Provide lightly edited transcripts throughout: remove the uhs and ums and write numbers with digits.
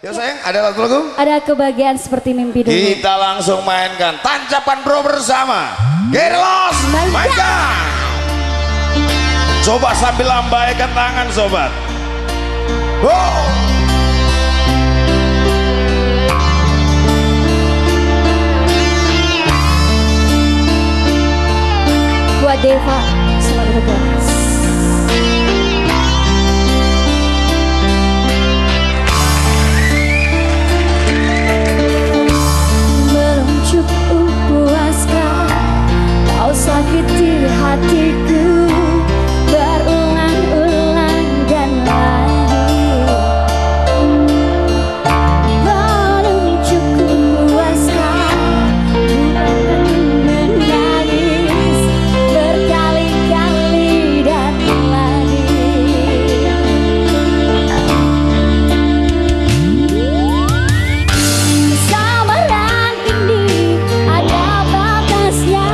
Ya sayang, ada lagu? Ada kebahagiaan seperti mimpi dulu. Kita langsung mainkan tancapan bro bersama Gerlos Maika. Coba sambil lambaikan tangan sobat. Wow. Buat Deva, selamat bertugas. Belum cukup puaskah kau sakiti hatiku berulang-ulang dan lagi. Belum cukup puaskah bukan menangis berkali-kali dan lagi. Kesabaran ini ada batasnya.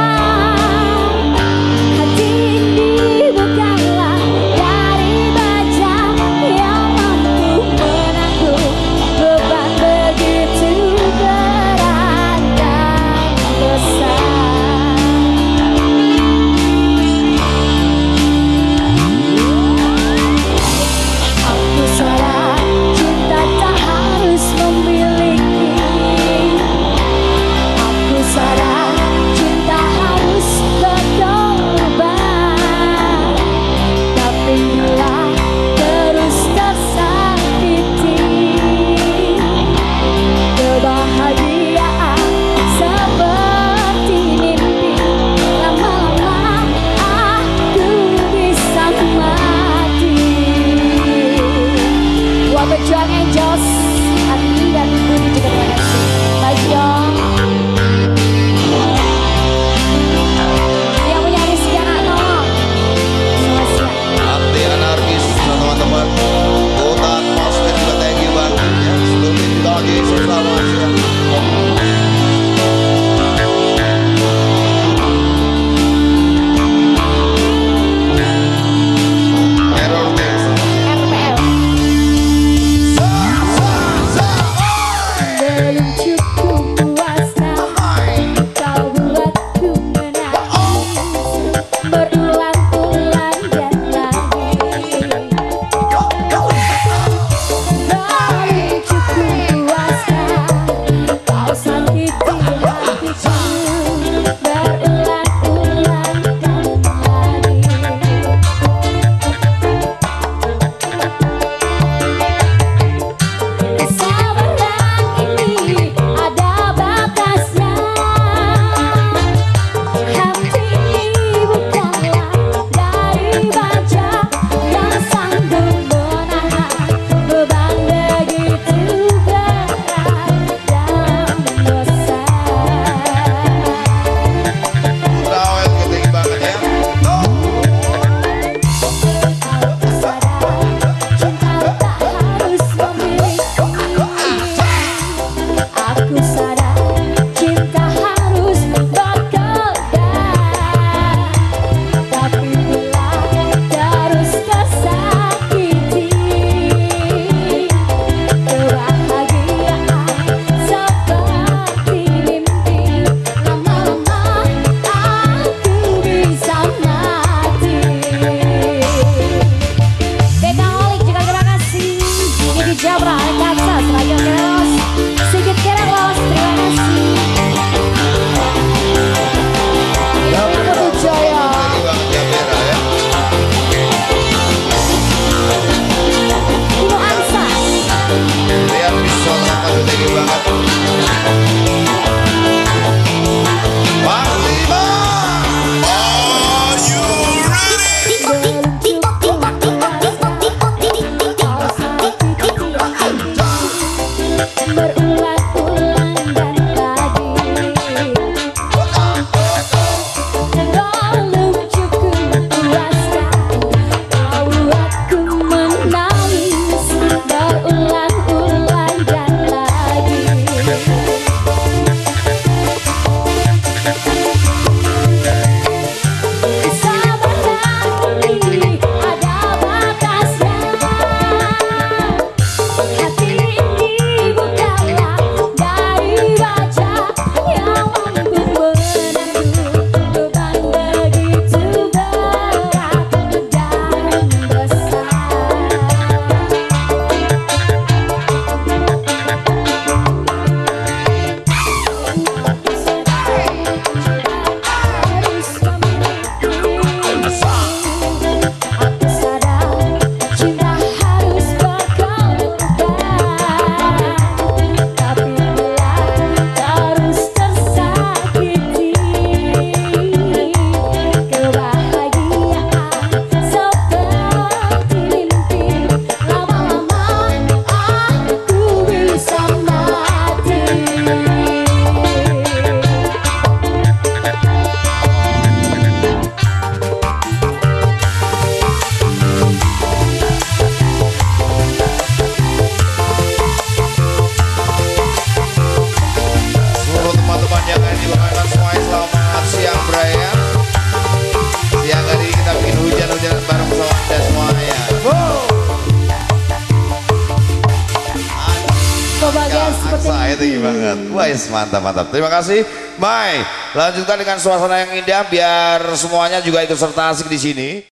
Hati ini bukanlah dari baja yang mampu menanggung beban begitu berat dan besar. Aku sadar cinta tak harus memiliki. Aku sadar cinta harus berkorban. Tapi bila terus tersakiti, kebahagiaan seperti mimpi. Lama-lama aku bisa mati. Buat pejuang Angels, Andi dan Budi juga terima kasih. Bye Jong. Yang punya rezeki anak tolong. Selesai. Anti anarkis teman-teman. Kota atmosfer juga thank you bang. Ya, sebelumnya juga lagi susah mas ya. Error dance. RPL. Belum cukup puaskah kau buatku menangis berulang-ulang dan lagi. Belum cukup puaskah kau sakiti hatiku berulang-ulang dan lagi. Kesabaran ini ada batasnya. Hati ini bukanlah dari baja yang sanggup menahan beban begitu berat dan besar. Rawel ketinggi banget ya. Aku sadar cinta tak harus memiliki. Aku sadar cinta harus berkorban. Tapi bila terus tersakiti, kebahagiaan seperti mimpi. Lama-lama aku bisa mati. Dekaholik juga terima kasih. Ini Jabra, Kansas, Raja Keros, Sigit Keros, terima kasih. Ini Putu Jaya. Thank you banget ya Vera ya. Ibu Ansas. Lihat visual aduh thank you banget. Panglima. Are you ready? Belum cukup puaskah kau sakiti hatiku berulang-ulang dan lagi. Belum cukup puaskah kau buatku menangis berulang-ulang dan lagi. Saya tinggi banget. Wah, mantap mantap. Terima kasih. Mai, lanjutkan dengan suasana yang indah biar semuanya juga ikut serta asik di sini.